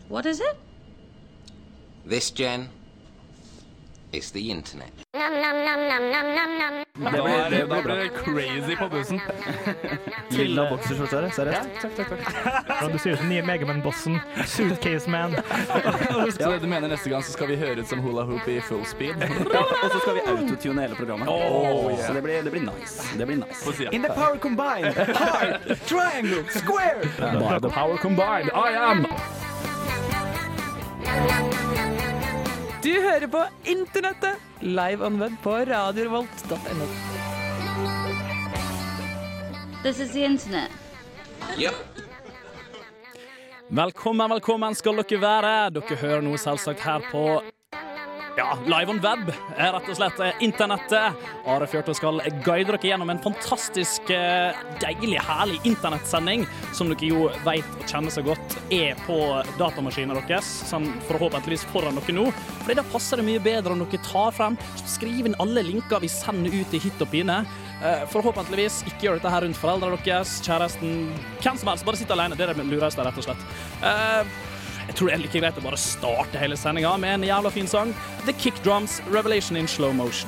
What is it? This, Jen, is the internet. Det ble crazy på bussen. Lilla bokserskjorter, seriøst? Takk. Ja, du ser ut som nye Megaman-bossen. Suitcase Man. Så du mener neste gang så skal vi høre ut som hula hoop i full speed? Og så skal vi autotune hele programmet. Yeah. Så det blir nice. Det blir nice. In the power combined, heart, triangle, square. By the power combined, I am. Du hører på internettet, live on web på radiorevolt.no. This is the internet. Yep. Velkommen skal dere være. Dere hører noe selvsagt her på live on web, rett og slett internettet. Are Fjørtoft skal guide dere gjennom en fantastisk, deilig, herlig internettsending, som dere jo vet og kjenner så godt på datamaskiner deres, sånn forhåpentligvis foran dere nå. Fordi da passer det mye bedre om dere tar frem, skriver inn alle linker vi sender ut i hytt og pine. Forhåpentligvis ikke gjør dette her rundt foreldre deres, kjæresten, hvem som helst, bare sitt alene, det er det lureste rett og slett. Jeg tror det er like greit å bare starte hele sendingen med en jævla fin sang. The Kick Drums, Revelation in Slow Motion.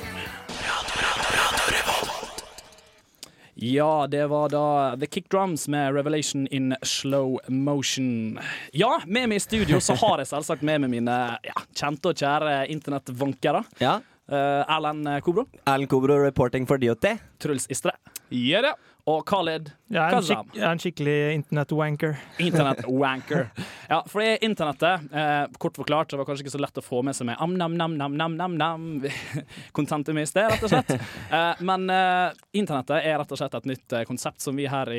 Ja, det var da The Kick Drums med Revelation in Slow Motion. Ja, med meg i studio så har jeg selvsagt med meg mine kjente og kjære internettvankere. Ja. Erlend Kobro. Erlend Kobro reporting for DOT. Truls Istre. Ja. Og Khaled Kazam. Jeg er en skikkelig internett-wanker. Internett-wanker. Ja, for det er internettet, kort forklart, det var kanskje ikke så lett å få med seg med nam-nam-nam-nam-nam-nam kontentet med i sted, rett og slett. Men internettet er rett og slett et nytt konsept som vi her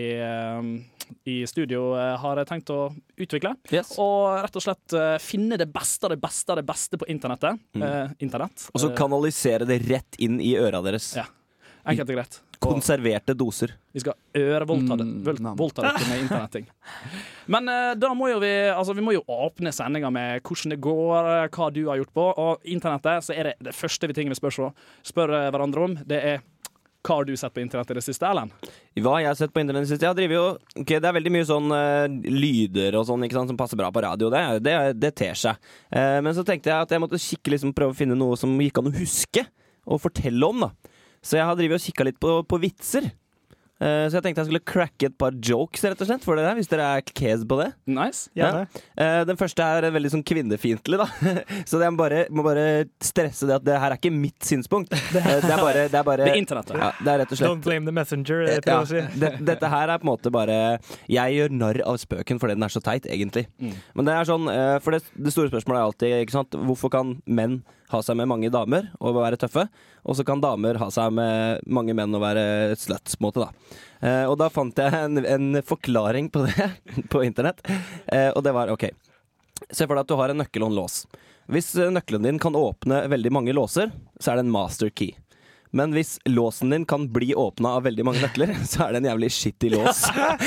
i studio har tenkt å utvikle. Yes. Og rett og slett finne det beste på internettet. Internett. Og så kanalisere det rett inn i øra deres. Ja, enkelt og greit. Konserverte doser. Vi skal ørevolta dere med internetting. Men da må jo vi må jo åpne sendinga med hvordan det går, hva du har gjort på. Og internettet, så er det første tingene vi spør hverandre om, det er hva har du sett på internettet i det siste, Erlend? Hva jeg har sett på internettet i det siste? Jeg driver jo det er veldig mye sånn lyder og sånn, ikke sant, som passer bra på radio. Det ter seg. Men så tenkte jeg at jeg måtte prøve å finne noe som gikk an å huske og fortelle om, da. Så jeg har drivet og kikket litt på vitser. Så jeg tenkte jeg skulle cracke et par jokes, rett og slett, for det der, hvis dere er kes på det. Nice. Ja. Den første er veldig sånn kvinnefiendtlig, da. Så jeg må bare stresse det at det her er ikke mitt synspunkt. Det er bare Det er internettet. Ja, det er rett og slett. Don't blame the messenger, det tror jeg å si. Dette her er på en måte bare jeg gjør narr av spøken fordi den er så teit, egentlig. Men det er sånn, for det store spørsmålet er alltid, ikke sant, hvorfor kan menn ha seg med mange damer og være tøffe, og så kan damer ha seg med mange menn og være sluts, på en måte, da. Og da fant jeg en forklaring på det på internett, og det var, ok, se for deg at du har en nøkkel og en lås. Hvis nøkkelen din kan åpne veldig mange låser, så er det en master key. Men hvis låsen din kan bli åpnet av veldig mange nøkler, så er det en jævlig shitty lås.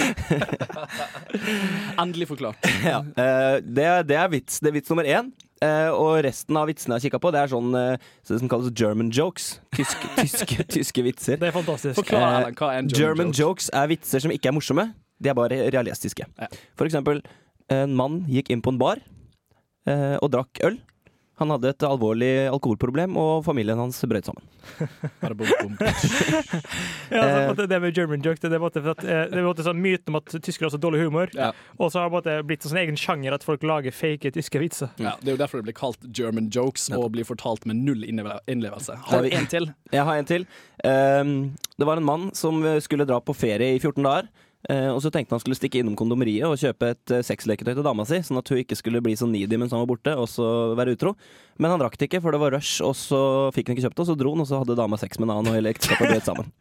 Endelig forklart. Ja, det er vits nummer 1. Og resten av vitsene jeg har kikket på, det er sånn som kalles German jokes. Tyske vitser. Det er fantastisk. Forklar, hva er en German jokes er vitser som ikke er morsomme. De er bare realistiske. Ja. For eksempel, en mann gikk inn på en bar og drakk øl. Han hadde et alvorlig alkoholproblem, og familien hans brøt sammen. Det med German joke, det er sånn myten om at tyskere har så dårlig humor, og så har det blitt en sånn egen sjanger at folk lager fake tyske vitser. Ja, det er jo derfor det blir kalt German jokes, og blir fortalt med null innlevelse. Har du en til? Jeg har en til. Det var en mann som skulle dra på ferie i 14 dager, og så tenkte han skulle stikke innom kondomeriet og kjøpe et sexleketøy til dama si, sånn at hun ikke skulle bli så needy mens han var borte, og så være utro. Men han rakk det ikke, for det var rush, og så fikk han ikke kjøpt det, og så dro han, og så hadde dama sex med en annen, og hele ekteskapet brøt sammen.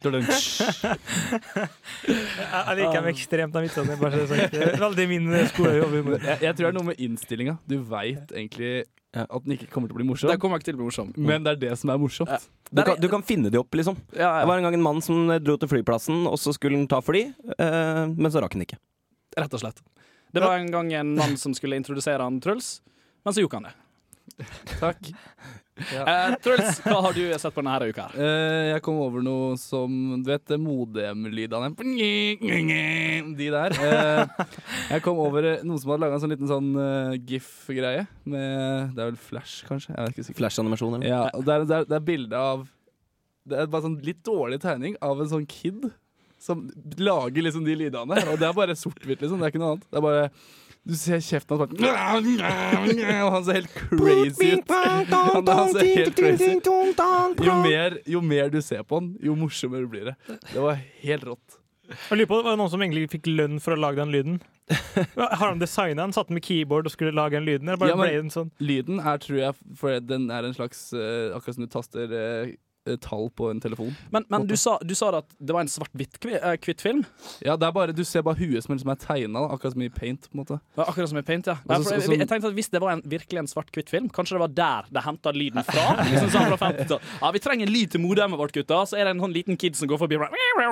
Jeg liker dem ekstremt av vitsene, bare så sagt. Det er veldig min skolejobb. Jeg tror det er noe med innstillinga. Du vet egentlig at den ikke kommer til å bli morsom. Det kommer ikke til å bli morsom, men det er det som er morsomt. Du kan finne det opp, liksom. Det var en gang en mann som dro til flyplassen, og så skulle han ta fly, men så rakk han ikke. Rett og slett. Det var en gang en mann som skulle introdusere han Truls, men så gjorde han det. Takk. Truls, hva har du sett på denne uka her? Jeg kom over noe som, du vet, modem-lydene. De der. Jeg kom over noen som hadde laget en sånn liten sånn GIF-greie. Det vel Flash, kanskje? Jeg vet ikke sikkert. Flash-animasjon, eller? Ja, og det er bilde av, det er bare sånn litt dårlig tegning av en sånn kid som lager liksom de lydene. Og det er bare sort-hvitt, liksom. Det er ikke noe annet. Det er bare... Du ser kjeften hans bare og han ser helt crazy ut. Han ser helt crazy ut. Jo mer du ser på han, jo morsommere blir det. Det var helt rått. Jeg lurer på, var det noen som egentlig fikk lønn for å lage den lyden? Har han designet den? Satt med keyboard og skulle lage en lyden? Eller bare ble den sånn? Lyden er, tror jeg, for den er en slags akkurat som du taster tall på en telefon. Men du sa at det var en svart-hvitt film? Ja, det er bare, du ser bare huet som er tegnet, akkurat som i Paint, på en måte. Ja, akkurat som i Paint, ja. Jeg tenkte at hvis det var virkelig en svart-hvitt film, kanskje det var der det hentet lyden fra. Liksom sånn fra 50-tallet. Ja, vi trenger en lyd til modemet vårt, gutta. Så er det en sånn liten kid som går forbi.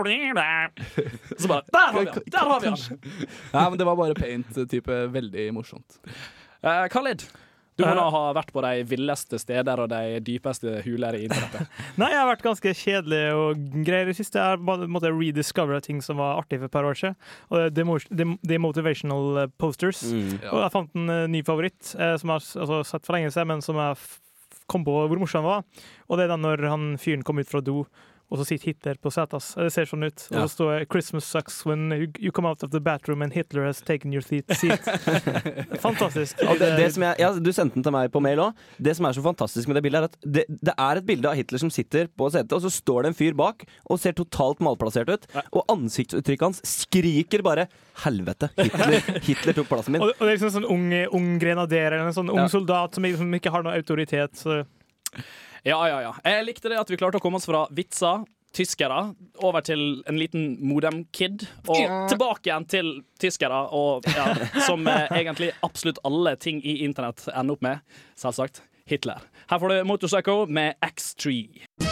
Så bare, der har vi han! Ja, men det var bare Paint-type, veldig morsomt. Khalid, du må da ha vært på de villeste steder og de dypeste huler i internettet. Nei, jeg har vært ganske kjedelig og greier i siste. Jeg har måttet rediscovere ting som var artig for et par år siden. Og det er motivational posters. Og jeg fant en ny favoritt, som jeg har sett for lenge siden, men som jeg kom på hvor morsom den var. Og det er den når han fyren kom ut fra do, og så sitter Hitler på setas. Det ser sånn ut. Og så står det, Christmas sucks when you come out of the bathroom and Hitler has taken your seat. Fantastisk. Det som du sendte den til meg på mail også. Det som er så fantastisk med det bildet er at det er et bilde av Hitler som sitter på setet, og så står det en fyr bak og ser totalt malplassert ut, og ansiktsuttrykket hans skriker bare helvete, Hitler tok plassen min. Og det er liksom en sånn ung grenader eller en sånn ung soldat som ikke har noe autoritet, så... Ja. Jeg likte det at vi klarte å komme oss fra vitser, tyskere, over til en liten modem-kid, og tilbake igjen til tyskere, og som egentlig absolutt alle ting i internett ender opp med, selvsagt, Hitler. Her får du Motorpsycho med X3.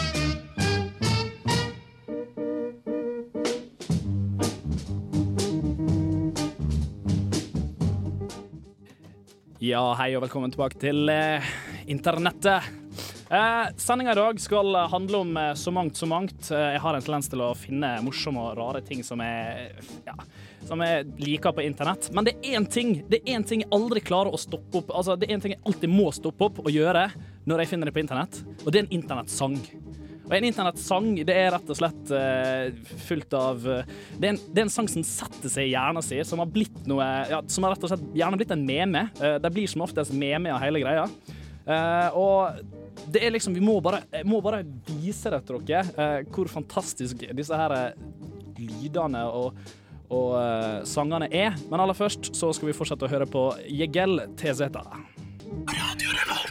Ja, hei og velkommen tilbake til internettet. Sendingen i dag skal handle om så mangt. Jeg har en tendens til å finne morsomme og rare ting som jeg liker på internett. Men det er en ting jeg aldri klarer å stoppe opp. Altså, det er en ting jeg alltid må stoppe opp og gjøre når jeg finner det på internett, og det er en internettsang. Og en internettsang, det er rett og slett fullt av det er en sang som setter seg i hjernen sin, som har blitt noe, som har rett og slett gjerne blitt en meme. Det blir som oftest meme av hele greia. Og det er liksom, jeg må bare vise det til dere hvor fantastisk disse her lydene og sangene er. Men aller først så skal vi fortsette å høre på Jegel TZ. Radio Revolt.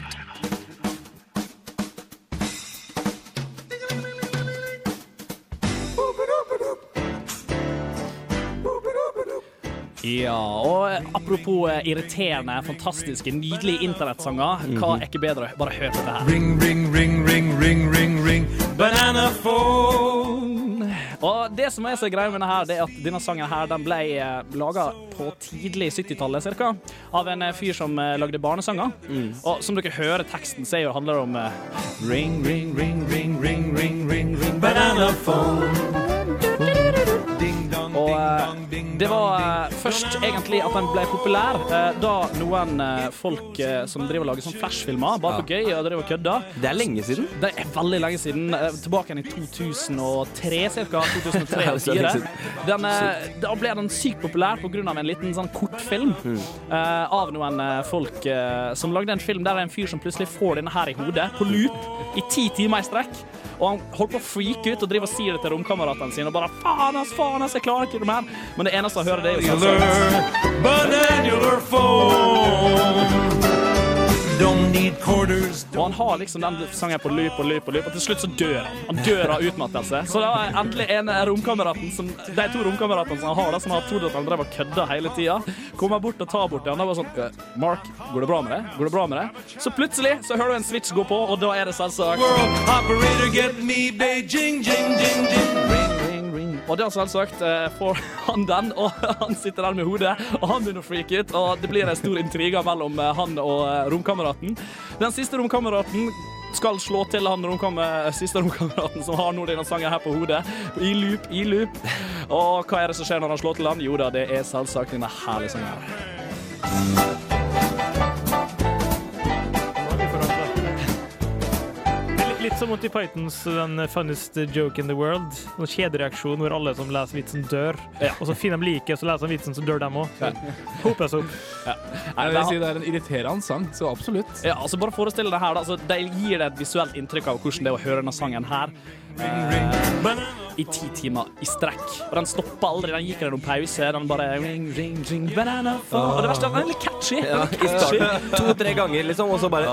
Ja, og apropos irriterende, fantastiske, nydelige internettsanger, hva er ikke bedre? Bare hør på det her. Ring, ring, ring, ring, ring, ring, ring, banana phone. Og det som er så greia med denne her, det er at denne sangen her, den ble laget på tidlig 70-tallet cirka, av en fyr som lagde barnesanger. Og som dere hører teksten, så handler det om ring, ring, ring, ring, ring, ring, ring, ring, banana phone. Og det var først egentlig at den ble populær da noen folk som driver og lager sånn flashfilmer bare på gøy og driver og kødda. Det er lenge siden. Det er veldig lenge siden. Tilbake igjen i 2003 cirka, 2003-2004. Da ble den sykt populær på grunn av en liten sånn kortfilm av noen folk som lagde en film der det er en fyr som plutselig får denne her i hodet på loop i 10 timer i strekk. Og han holdt på å freake ut og driver og sier det til romkameratene sine og bare faen ass, jeg klarer ikke det mer. Men det eneste han hører det er jo sånn Banannular phone. Don't need quarters. Og han har liksom den sangen på loop, og til slutt så dør han. Han dør av utmattelse. Så da er endelig de to romkameratene som han har, som har trodd at han drev og kødda hele tiden, kommer bort og tar bort det. Han er bare sånn, Mark, går det bra med det? Så plutselig så hører du en switch gå på, og da er det selvsagt World operator get me Beijing, jing, jing, jing, ring, ring, ring. Og det er selvsagt får han den, og han sitter der med hodet, og han begynner å freake ut, og det blir en stor intriga mellom han og romkameraten. Den siste romkameraten skal slå til han siste romkameraten som har nå denne sangen her på hodet. I loop. Og hva er det som skjer når han slår til han? Jo da, det er selvsagt denne herlige sangen her. Litt som Monty Pythons den funniest joke in the world. En kjedereaksjon hvor alle som leser vitsen dør. Og så finner de like, og så leser de vitsen, så dør de også. Hopes opp. Jeg vil si det er en irriterende sang, så absolutt. Ja, altså bare forestille deg her da. Altså, de gir deg et visuelt inntrykk av hvordan det er å høre denne sangen her. I 10 timer i strekk. Og den stopper aldri, den gikk noen pause. Den bare ring, ring, ring, banana phone. Og det verste er den er litt catchy. Ja, i starten 2-3 ganger liksom, og så bare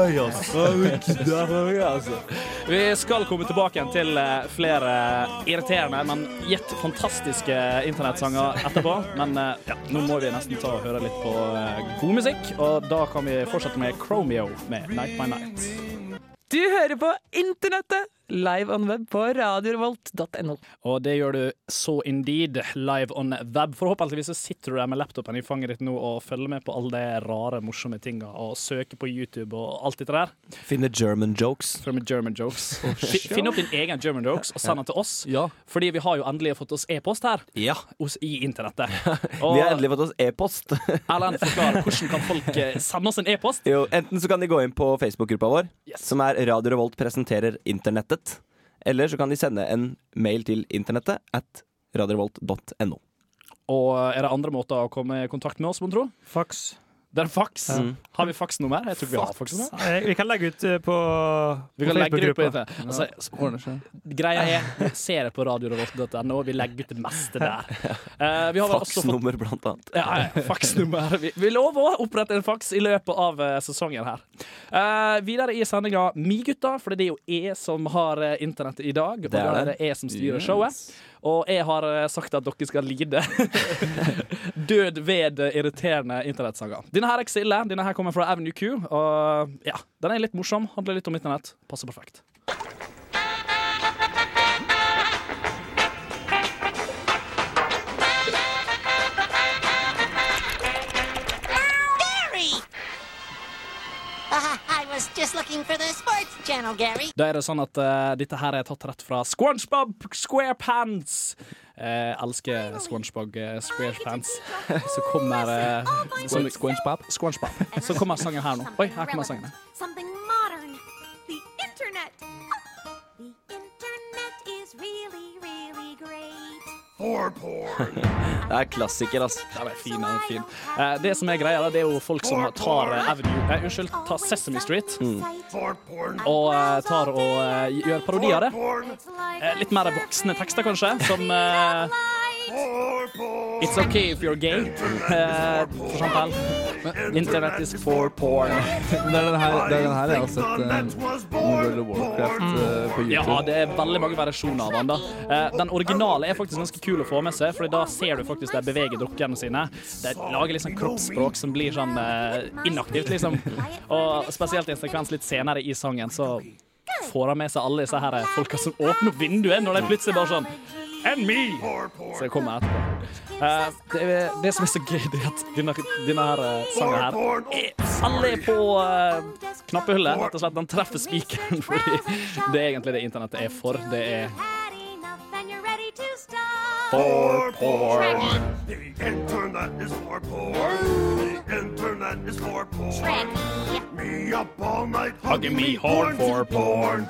Vi skal komme tilbake igjen til flere irriterende, men gjett fantastiske internettsanger etterpå. Men ja, nå må vi nesten ta og høre litt på god musikk, og da kan vi fortsette med Chromeo med Night by Night. Du hører på internettet, live on web på radiorevolt.no. Og det gjør du så indeed, live on web. Forhåpentligvis så sitter du der med laptopen i fanget ditt nå og følger med på alle de rare, morsomme tingene og søker på YouTube og alt dette der. Finne German jokes. Finn opp din egen German jokes og send den til oss. Ja. Fordi vi har jo endelig fått oss e-post her Ja. i internettet. Vi har endelig fått oss e-post. Erlend, forklar, hvordan kan folk sende oss en e-post? Jo, enten så kan de gå inn på Facebook-gruppa vår, som er Radio Revolt presenterer internettet. Eller så kan de sende en mail til internettet @radiorevolt.no. Og er det andre måter å komme i kontakt med oss, mon tro? Fax. Det er fax. Har vi faxnummer? Jeg tror vi har faxnummer. Vi kan legge ut på Vi kan legge det ut på Facebook-gruppa. internett. Altså, greia er, vi ser det på radiorevolt.no, og vi legger ut det meste der. Vi har også fått Faxnummer blant annet. Ja, faxnummer. Vi lover å opprette en fax i løpet av sesongen her. Videre i sendinga Mi gutta, for det er jo jeg som har internettet i dag, og da er det jeg som styrer showet. Og jeg har sagt at dere skal lide død ved irriterende internettsanger. Denne her er ikke så ille. Denne her kommer fra Avenue Q. Og ja, den er litt morsom, handler litt om internett. Passer perfekt. I was just looking for the sports channel, Gary. Da er det sånn at dette her er tatt rett fra SpongeBob SquarePants. Elsker SpongeBob SquarePants. Så kommer SpongeBob. Så kommer sangen her nå. Oi, her kommer sangen. Something modern. The internet. The internet is really, really great. Det er klassiker, ass. Den er fin, den er fin. Det som er greia, det er jo folk som tar tar Sesame Street og tar og gjør parodi av det. Litt mer voksne tekster, kanskje, som It's okay if you're gay, for eksempel. Internet is for porn. Det er den her jeg har sett World of Warcraft på YouTube. Ja, det er veldig mange versjoner av den da. Den originale er faktisk ganske kul å få med seg, for da ser du faktisk de beveger dokkene sine. De lager liksom kroppsspråk som blir sånn inaktivt, liksom. Og spesielt i en sekvens litt senere i sangen, så får han med seg alle disse her folka som åpner opp vinduet, når de plutselig bare sånn And me! Så jeg kommer etterpå. Det som er så gøy, det er at denne her sangen her alle er på knappehullet, rett og slett. Den treffer spikeren, fordi det er egentlig det internettet er for. Det er for porn. The internet is for porn. The internet is for porn. Me up all night hugging me hard for porn.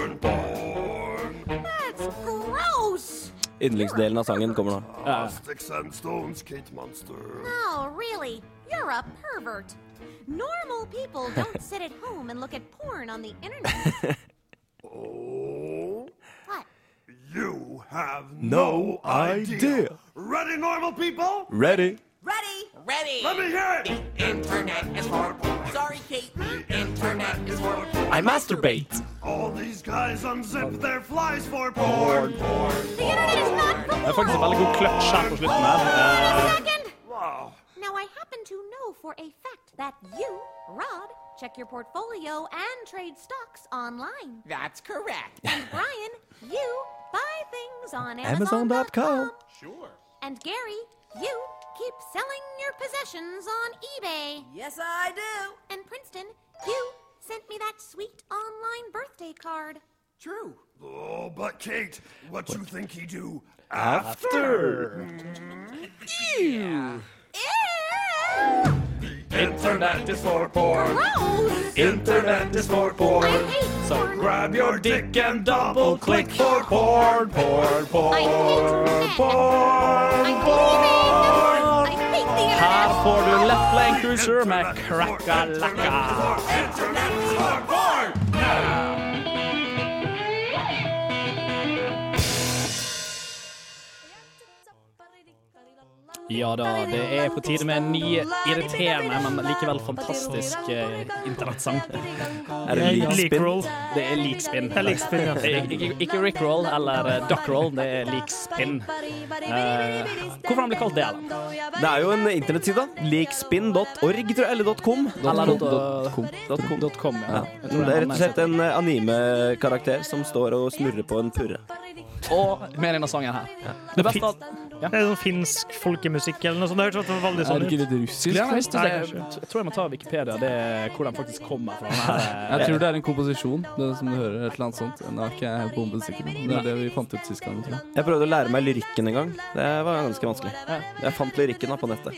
That's gross. Yndlingsdelen av sangen kommer nå. Sticks and stones, Kate Monster. No, really. You're a pervert. Normal people don't sit at home and look at porn on the internet. Oh. What? You have no idea. Ready, normal people? Ready? Ready? Ready. Let me hear it. The internet is for porn. Sorry, Kate. The internet is for porn. I masturbate. All these guys unzip their flies for porn. The internet is not for Det er faktisk en veldig god kløtsj her på slutten her. Second. Wow. Now I happen to know for a fact that you, Rod, check your portfolio and trade stocks online. That's correct. And Brian, you buy things on Amazon.com. Sure. And Gary, you keep selling your possessions on eBay. Yes, I do. And Princeton, you sent me that sweet online birthday card. True. Oh, but Kate, what you think he do After. Ew! Internet is for porn. Gross! Internet is for porn. I hate So porn. grab your dick and double click for porn, porn, porn, I hate porn, I'm porn. leaving! I hate the internet! Her får du Left Lane Cruiser med Crackalacka. Internet is for porn! Ja da, det er på tide med en ny irriterende, men likevel fantastisk internettsang. Er det Leakroll. Det er Leakspin. Det er Leakspin, ja. Det er ikke Rickroll eller Duckroll, det er Leakspin. Hvorfor har han blitt kalt det, Ellen? Det er jo en internettside. Leakspin.org, tror jeg, eller .com. Eller .com. ja. Det er rett og slett en anime-karakter som står og snurrer på en purre. Og med denne sangen her. Det beste at Det er sånn finsk folkemusikk eller noe sånt. Det hørtes veldig Er sånn det ut. ikke litt russisk? Ja, Christ? jeg tror jeg må ta Wikipedia, det er hvor den faktisk kommer fra. Jeg tror det er en komposisjon, det som du hører, et eller annet sånt. Nå er ikke jeg bombesikker, men det er det vi fant ut sist gang, tror jeg. Jeg prøvde å lære meg lyrikken en gang. Det var ganske vanskelig. Jeg fant lyrikken da på nettet.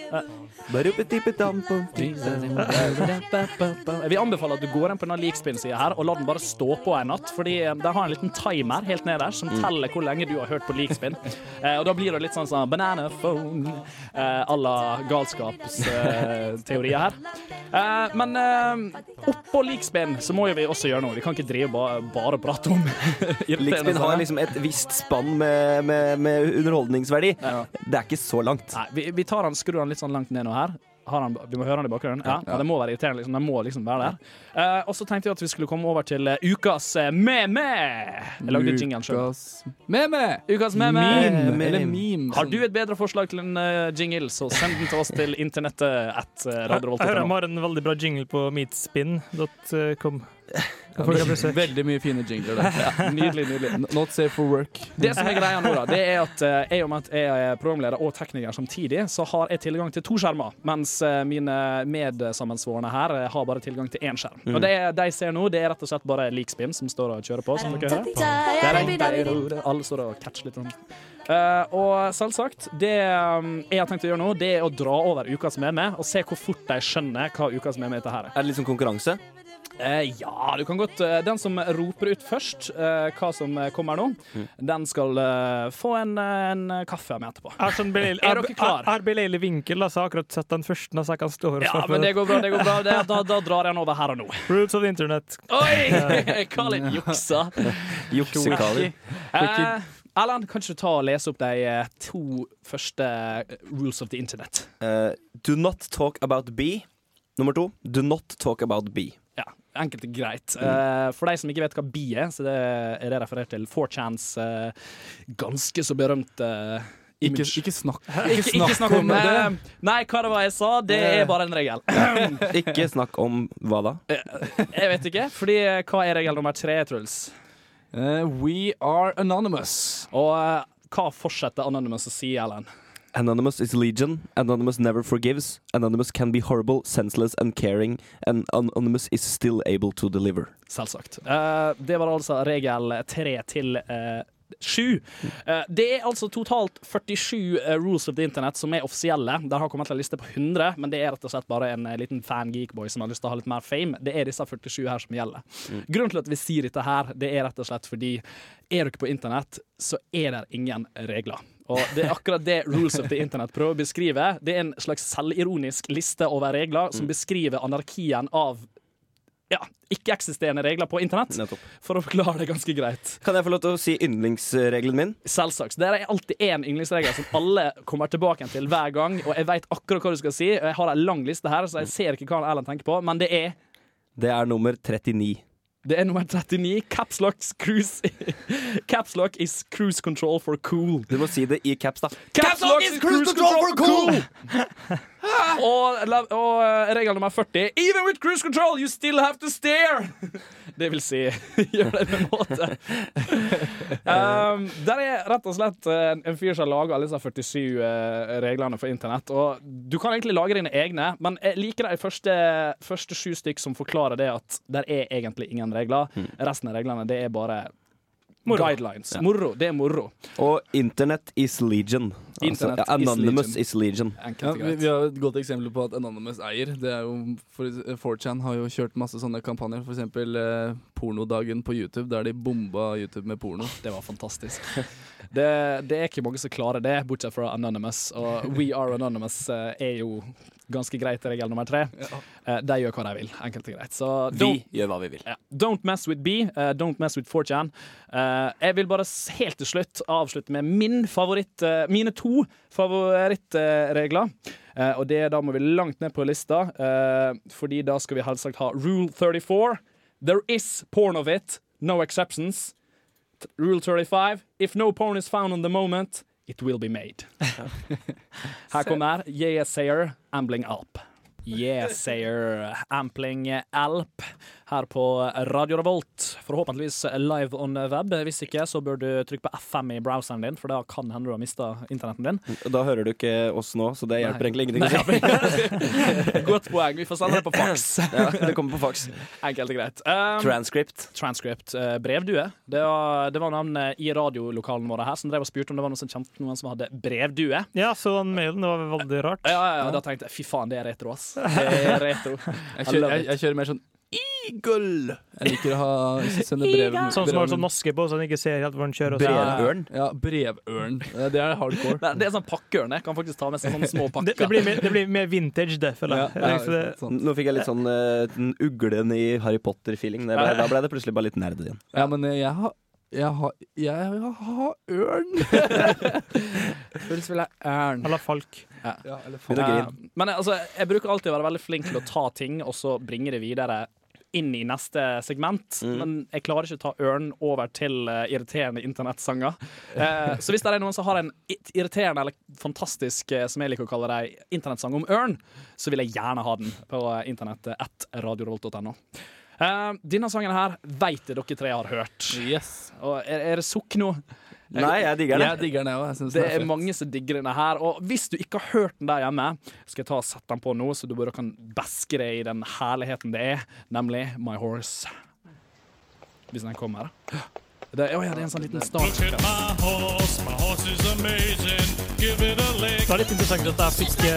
Vi anbefaler at du går inn på denne Leakspin-siden her og lar den bare stå på en natt, fordi der har en liten timer helt ned der som teller hvor lenge du har hørt på Leakspin. Og da blir det litt sånn banana phone à la galskapsteorier her. Men oppå Leakspin så må jo vi også gjøre noe. Vi kan ikke drive bare prate om Leakspin har liksom et visst spann med underholdningsverdi. Ja. Det er ikke så langt. Nei, vi tar den, skrur den litt sånn langt ned nå her. Vi må høre den i bakgrunnen. Ja, det må være irriterende. Den må liksom være der. Og så tenkte vi at vi skulle komme over til ukas meme. Jeg lagde jinglen selv. Meme! Ukas meme. Eller meme. Har du et bedre forslag til en jingle, så send den til oss til internettet at Jeg hører de radiorevolt.no. har en veldig bra jingle på meetspin.com. Veldig mye fine jingler der. Nydelig. Not safe for work. Det som er greia nå, da, det er at jeg, om at jeg er programleder og tekniker samtidig, så har jeg tilgang til 2 skjermer, mens mine medsammensvorne her har bare tilgang til 1 skjerm. Og det de ser nå, det er rett og slett bare Leakspin som står og kjører på, som dere hører. Alle står og catcher litt sånn. Og selvsagt, det jeg har tenkt å gjøre nå, det er å dra over ukas meme og se hvor fort de skjønner hva ukas meme er her. Er det litt sånn konkurranse? Ja, du kan godt. Den som roper ut først hva som kommer nå, den skal få en kaffe av meg etterpå. Er dere klar? Er beleilig vinkel, da, så har jeg akkurat sett den første, så jeg kan stå her og Ja, men det går bra. Da drar jeg den over her og nå. Roots of the internet. Oi! Kalin juksa. Juksekali. Erland, kan ikke du ta og lese opp de 2 første rules of the internet? Do not talk about B. Nummer 2. Do not talk about B. Ja, enkelt og greit. For de som ikke vet hva bi er, så det er det referert til 4chans ganske så berømte image. Ikke snakk om det. Nei, hva det var jeg sa, det er bare en regel. Ikke snakk om hva da? Jeg vet ikke, fordi hva er regel nummer 3, Truls? We are anonymous. Og hva fortsetter Anonymous å si, Ellen? Anonymous is legion. Anonymous never forgives. Anonymous can be horrible, senseless and caring. And Anonymous is still able to deliver. Selvsagt. Det var altså regel 3 til 7. Det er altså totalt 47 rules of the internet som er offisielle. Der har kommet en liste på 100, men det er rett og slett bare en liten fan-geekboy som har lyst til å ha litt mer fame. Det er disse 47 her som gjelder. Grunnen til at vi sier dette her, det er rett og slett fordi er dere på internett, så er det ingen regler. Og det er akkurat det Rules of the Internet prøver å beskrive. Det er en slags selvironisk liste over regler som beskriver anarkien av ikke-eksisterende regler på internett. Nettopp. For å forklare det ganske greit. Kan jeg få lov til å si yndlingsregelen min? Selvsagt. Det er alltid en yndlingsregel som alle kommer tilbake til hver gang, og jeg vet akkurat hva du skal si. Jeg har en lang liste her, så jeg ser ikke hva Erlend tenker på, men det er nummer 39. Det er nummer 39. Caps lock is cruise control for cool. Du må si det i caps, da. Caps lock is cruise control for cool! Og regel nummer 40. Even with cruise control, you still have to stare! Det vil si, gjør det med måte. Der er rett og slett en fyr som lager alle disse 47 reglene for internett. Og du kan egentlig lage dine egne, men jeg liker de første 7 stykk som forklarer det at der er egentlig ingen regler. Resten av reglene, det er bare guidelines. Moro, det er moro. Og internet is legion. Altså, anonymous is legion. Vi har et godt eksempel på at Anonymous eier. Det er jo, 4chan har jo kjørt masse sånne kampanjer. For eksempel pornodagen på YouTube, der de bomba YouTube med porno. Det var fantastisk. Det er ikke mange som klarer det, bortsett fra Anonymous. Og We Are Anonymous er jo ganske greit regel nummer 3. De gjør hva de vil, enkelt og greit. Så vi gjør hva vi vil. Don't mess with B, don't mess with 4chan. Jeg vil bare helt til slutt avslutte med mine 2 favorittregler. Og da må vi langt ned på lista, fordi da skal vi helst sagt ha Rule 34. There is porn of it, no exceptions. Rule 35. If no porn is found on the moment, it will be made. Her kommer Yeah Sayer, Ambling Alp. Yeah Sayer, Ampling Alp. Her på Radio Revolt. Forhåpentligvis live on web. Hvis ikke, så bør du trykke på FM i browseren din, for da kan hende du har mistet internetten din. Da hører du ikke oss nå, så det hjelper egentlig ingenting. Godt poeng. Vi får sende det på fax. Ja, det kommer på fax. Enkelt og greit. Transcript. Brevdue. Det var navnet i radiolokalene våre her, som drev og spurte om det var noen som hadde brevdue. Ja, så den mailen, det var veldig rart. Ja, da tenkte jeg, fy faen, det er retro, ass. Det er retro. Jeg kjører mer sånn Eagle. Jeg liker å sende brev. Sånn som har sånn maske på, så han ikke ser helt hvor han kjører. Brevørn? Ja, brevørn. Det er hardcore. Nei, det er sånn pakkeørn. Jeg kan faktisk ta med sånne små pakker. Det blir mer vintage, det, føler jeg. Nå fikk jeg litt sånn uglen i Harry Potter-feeling. Da ble det plutselig bare litt nerd igjen. Ja, men jeg har ørn. Føles vel ørn. Eller falk. Ja, men altså, jeg bruker alltid å være veldig flink til å ta ting og så bringe det videre inn i neste segment, men jeg klarer ikke å ta ørn over til irriterende internettsanger. Så hvis det er noen som har en irriterende eller fantastisk, som jeg liker å kalle det, internettsang om ørn, så vil jeg gjerne ha den på internettet @radiorevolt.no. Denne sangen her vet jeg dere 3 har hørt. Yes. Og er det sukk nå? Nei, jeg digger den. Jeg digger den også. Det er mange som digger denne her. Og hvis du ikke har hørt den der hjemme, skal jeg ta og sette den på nå, så du bare kan baske deg i den herligheten det er, nemlig My Horse. Hvis den kommer. Det er en sånn liten start. Look at my horse is amazing. Give it a leg. Det er litt interessant at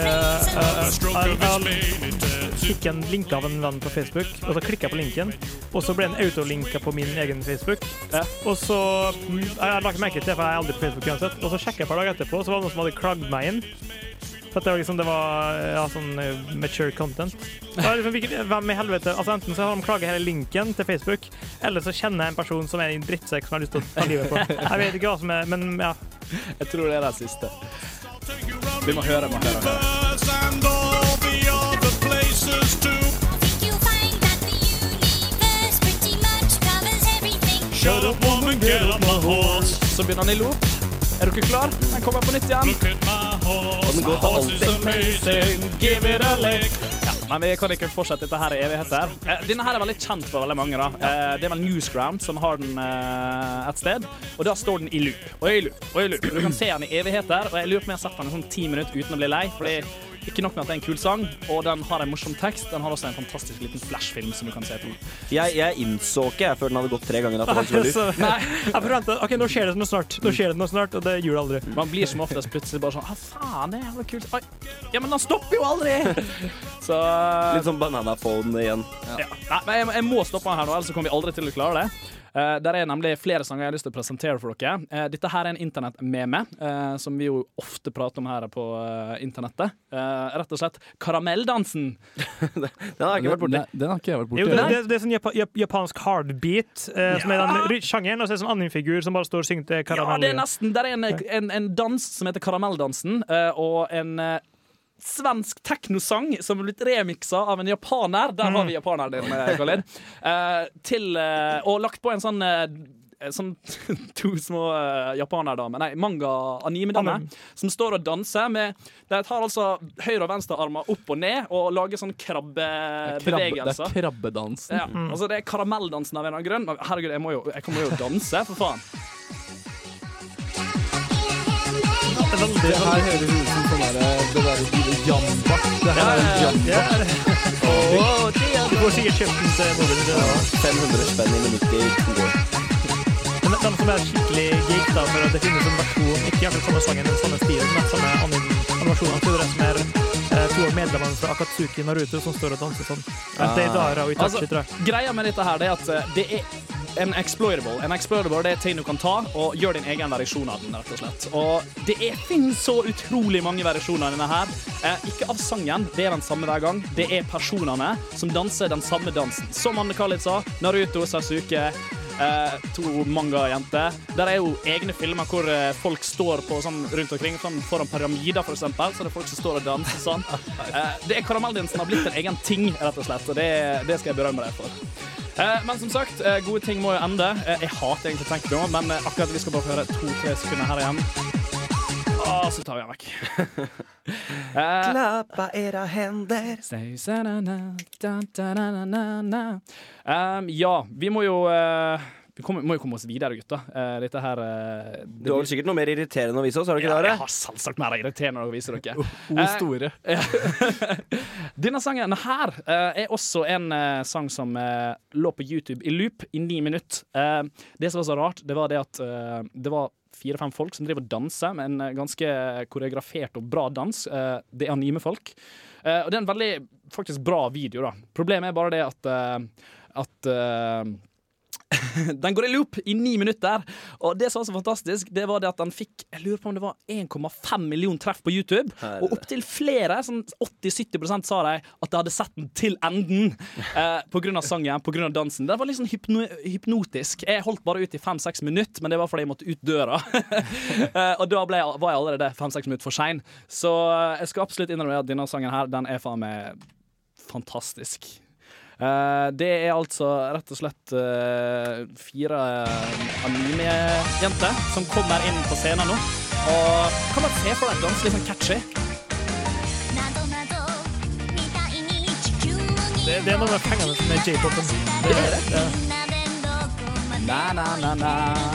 jeg fikk en link av en venn på Facebook, og så klikket jeg på linken, og så ble den autolinket på min egen Facebook. Og så, jeg la ikke merke til det, for jeg er aldri på Facebook uansett, og så sjekket jeg et par dager etterpå, så var det noen som hadde klagd meg inn. For det var sånn mature content. Hvem i helvete? Altså enten så har de klaget hele linken til Facebook, eller så kjenner jeg en person som er en drittsekk som har lyst til å ta livet på. Jeg vet ikke hva som er, men ja. Jeg tror det er det siste. Vi må høre. Shut up, woman, get up my horse. Så begynner han i loop. Er dere klar? Den kommer på nytt igjen. Og den går for alltid. Give it a leg. Ja, men vi kan ikke fortsette dette her i evigheter. Denne her er veldig kjent for veldig mange da. Det er vel Newsground som har den et sted, og da står den i loop. Og i loop. Du kan se den i evigheter, og jeg lurer på om jeg har sett den i sånn 10 minutter uten å bli lei, fordi ikke nok med at det er en kul sang, og den har en morsom tekst, den har også en fantastisk liten flashfilm som du kan se til. Jeg innså ikke før den hadde gått 3 ganger at det var ikke loop. Nei, jeg forventet, ok, nå skjer det noe snart, og det gjør det aldri. Man blir som oftest plutselig bare sånn, faen, det er jævlig kult. Oi, ja, men den stopper jo aldri! Så litt sånn bananaphone igjen. Ja. Nei, men jeg må stoppe den her nå, ellers så kommer vi aldri til å klare det. Der er nemlig flere sanger jeg har lyst til å presentere for dere. Dette her er en internett-meme, som vi jo ofte prater om her på internettet. Rett og slett karamelldansen. Den har jeg ikke vært borti. Den har ikke jeg vært borti. Jo, det er sånn japansk hardbeat, som er den sjangeren, og så er det sånn animefigur som bare står og synger til karamell. Ja, det er nesten. Der er en dans som heter karamelldansen, og en svensk teknosang som er blitt remixet av en japaner. Der har vi japaneren din, Khalid. Og lagt på en sånn sånn to små japanerdamer, nei, manga-anime-damer, som står og danser med, de tar altså høyre og venstre armer opp og ned, og lager sånn krabbebevegelser. Det er krabbedansen. Ja, altså det er karamelldansen av en eller annen grunn. Herregud, jeg kommer jo å danse, for faen. Det her høres ut som sånn det der jamba. Det her er jamba. Du får sikkert kjøpt den til mobilen. 500 spenn i minuttet i 2 år. Men den som er skikkelig geek da, for det finnes en versjon, ikke akkurat samme sangen, men samme stilen, men samme animasjonen til det som er 2 av medlemmene fra Akatsuki Naruto som står og danser sånn. Deidara og Itachi, tror jeg. Greia med dette her, det er at det er en exploitable. En exploitable det er ting du kan ta og gjøre din egen versjon av den, rett og slett. Og det finnes så utrolig mange versjoner av denne her. Ikke av sangen, det er den samme hver gang. Det er personene som danser den samme dansen. Som Anne Khalid sa, Naruto, Sasuke, 2 manga-jenter. Der er jo egne filmer hvor folk står på sånn rundt omkring, sånn foran pyramider for eksempel, så det er folk som står og danser sånn. Det er karamelldansen har blitt en egen ting, rett og slett, og det skal jeg berømme deg for. Men som sagt, gode ting må jo ende. Jeg hater egentlig tenkt nå, men akkurat vi skal bare høre 2-3 sekunder her igjen. Så tar vi den vekk. Klappa era hender. Ja, vi må jo må jo komme oss videre, gutta. Dette her Du har vel sikkert noe mer irriterende å vise oss, har du ikke det? Jeg har selvsagt mer irriterende å vise dere. Store. Denne sangen her er også en sang som lå på YouTube i loop i 9 minutter. Det som var så rart, det var det at det var 4-5 folk som driver og danser med en ganske koreografert og bra dans. Det er animefolk. Og det er en veldig faktisk bra video, da. Problemet er bare det at den går i loop i 9 minutter. Og det som var så fantastisk, det var det at den fikk, jeg lurer på om det var 1,5 million treff på YouTube. Og opp til flere, sånn 80-70% sa de at de hadde sett den til enden på grunn av sangen, på grunn av dansen. Det var litt sånn hypnotisk. Jeg holdt bare ut i 5-6 minutter, men det var fordi jeg måtte ut døra. Og da var jeg allerede 5-6 minutter for sen. Så jeg skal absolutt innrømme at denne sangen her, den er faen meg fantastisk. Det er altså rett og slett 4 anime-jenter som kommer inn på scenen nå. Og kan man se for deg dans litt sånn catchy? Det er noe med pengene som er J-popen. Det er det? Na-na-na-na.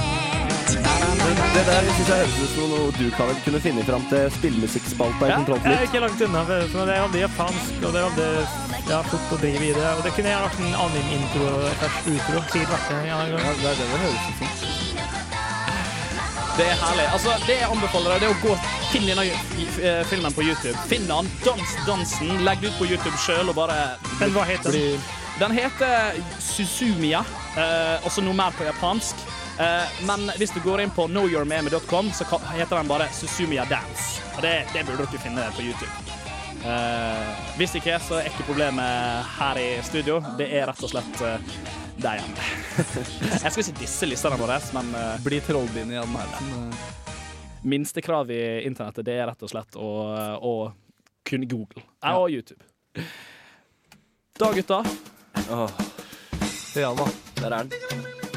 Det der synes jeg høres ut som noe du kan vel kunne finne frem til spillmusikkspalta i Kontrollflytt. Jeg er ikke langt unna, for det er aldri japansk, og det er aldri fort å drive i det. Og det kunne jeg vært en anime-intro først utro. Sikkert vært det en gang. Ja, det er det høres ut som. Det er herlig. Altså, det jeg anbefaler deg, det er å gå finne denne filmen på YouTube. Finn den, dansen, legg det ut på YouTube selv og bare... Men hva heter den? Den heter Suzumiya, også noe mer på japansk. Men hvis du går inn på knowyourmeme.com, så heter den bare Suzumiya Dance. Og det burde dere finne på YouTube. Hvis ikke, så er ikke problemet her i studio. Det er rett og slett der hjemme. Jeg skal ikke disse listene våre, men bli trollbind i den her. Minstekrav i internettet, det er rett og slett å kunne Google og YouTube. Da, gutta. Ja da, der er den.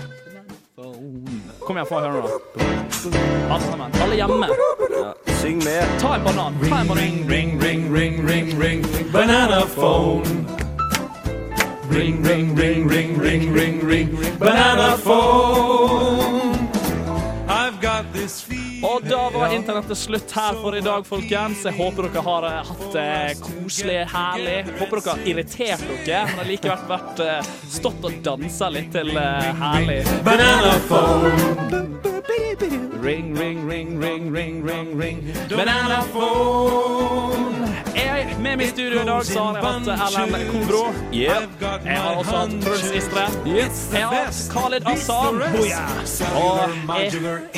Kom igjen, få høre nå. Alle sammen, alle hjemme. Ja, syng med. Ta en banan. Ring, ring, ring, ring, ring, ring, banana phone. Ring, ring, ring, ring, ring, ring, ring, banana phone. I've got this feeling. Og da var internettet slutt her for i dag, folkens. Jeg håper dere har hatt det koselig, herlig. Håper dere har irritert dere, men har likevel vært stått og danset litt til herlig. Banana phone. Ring, ring, ring, ring, ring, ring, ring, banana phone. Med meg i studio i dag så har jeg hatt Erlend Kobro. Jeg har også hatt Truls Istre. Jeg har hatt Khalid Assar. Og jeg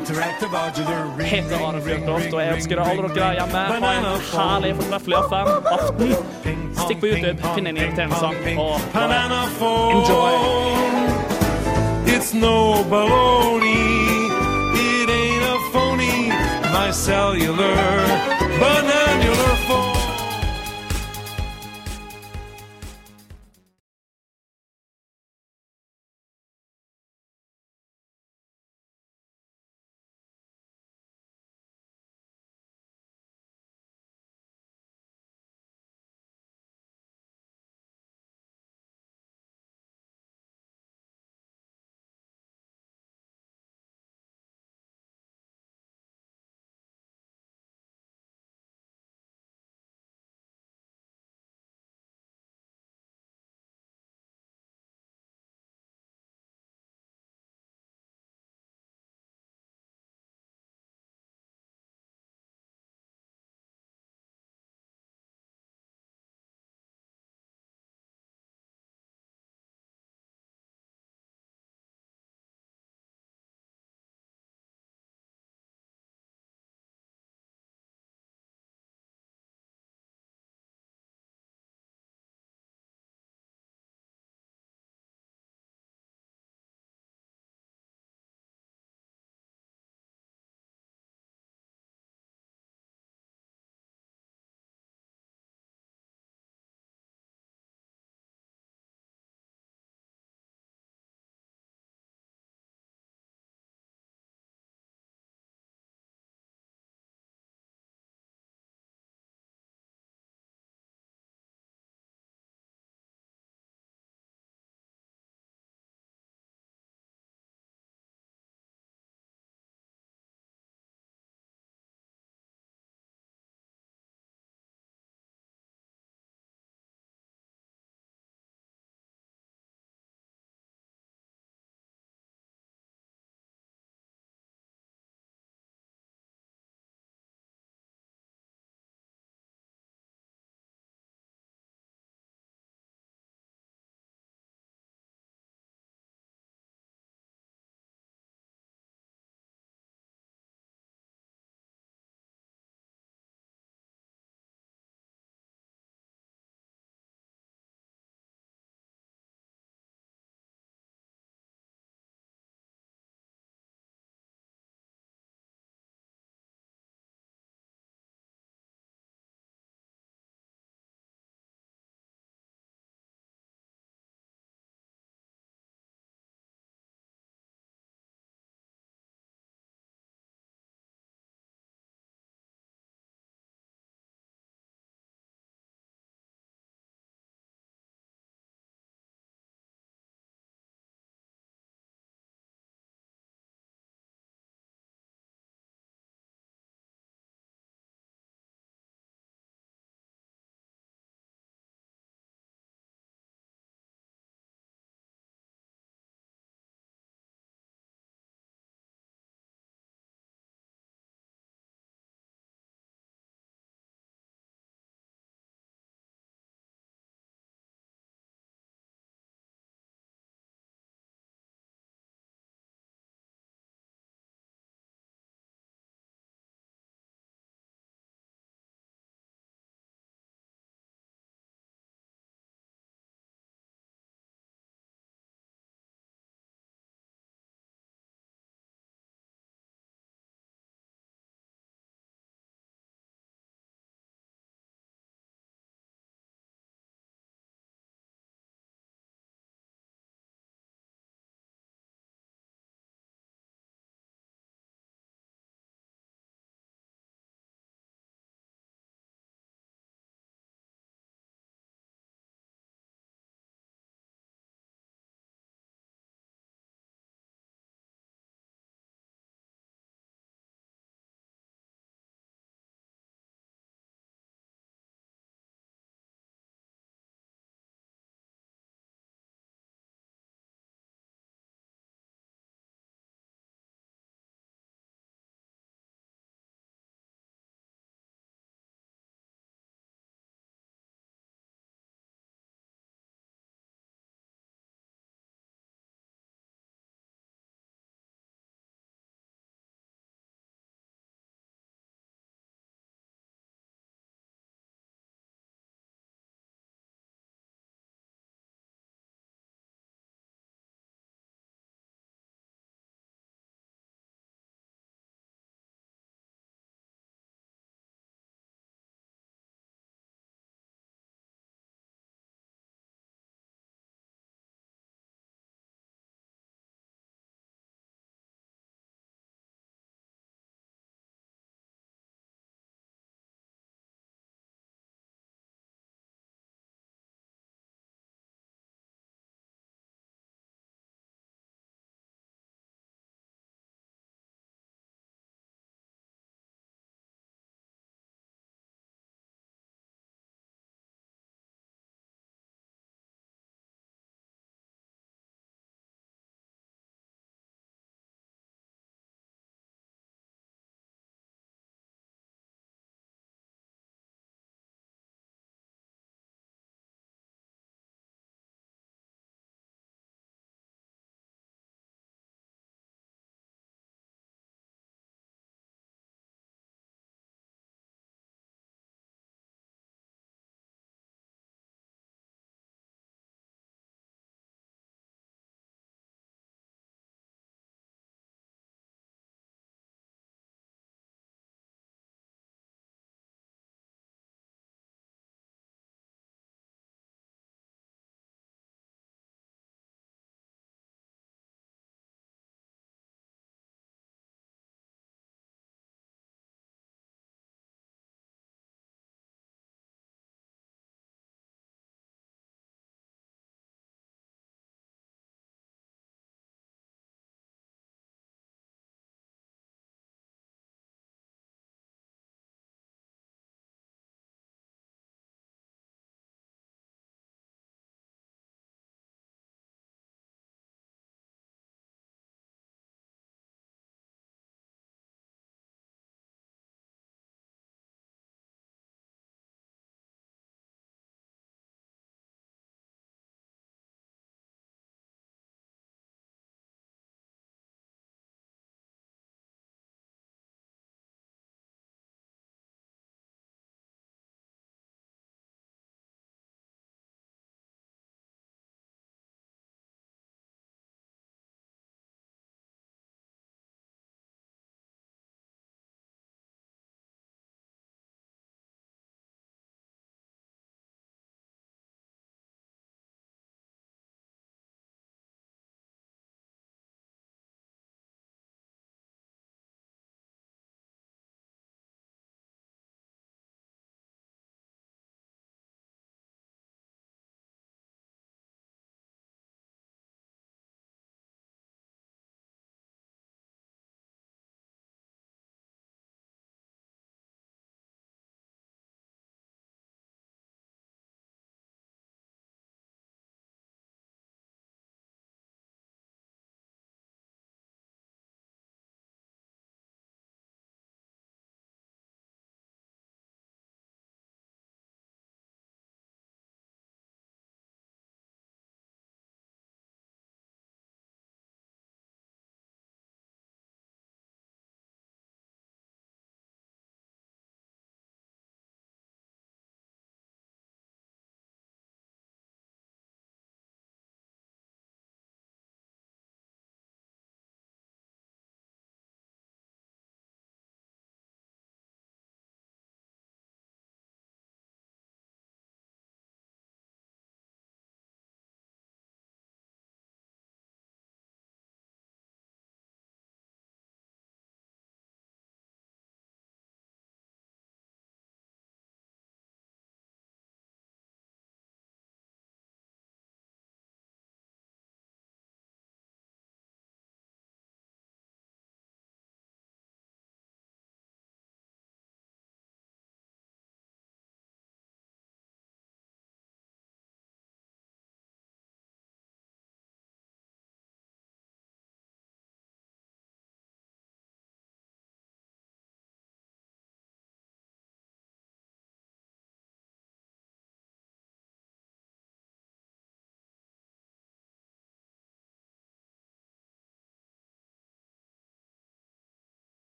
heter Are Fjørtoft, og jeg ønsker alle dere der hjemme ha en herlig, fortreffelig aften. Stikk på YouTube, finn en irriterende sang, og enjoy. It's no baloney. It ain't a phony. My cellular bananular phone.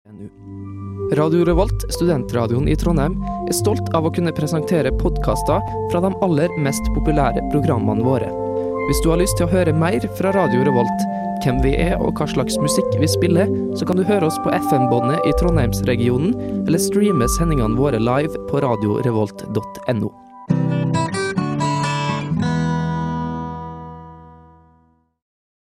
Radio Revolt, studentradioen i Trondheim, stolt av å kunne presentere podcaster fra de aller mest populære programmene våre. Hvis du har lyst til å høre mer fra Radio Revolt, hvem vi og hva slags musikk vi spiller, så kan du høre oss på FM-båndet i Trondheimsregionen, eller streame sendingene våre live på radiorevolt.no.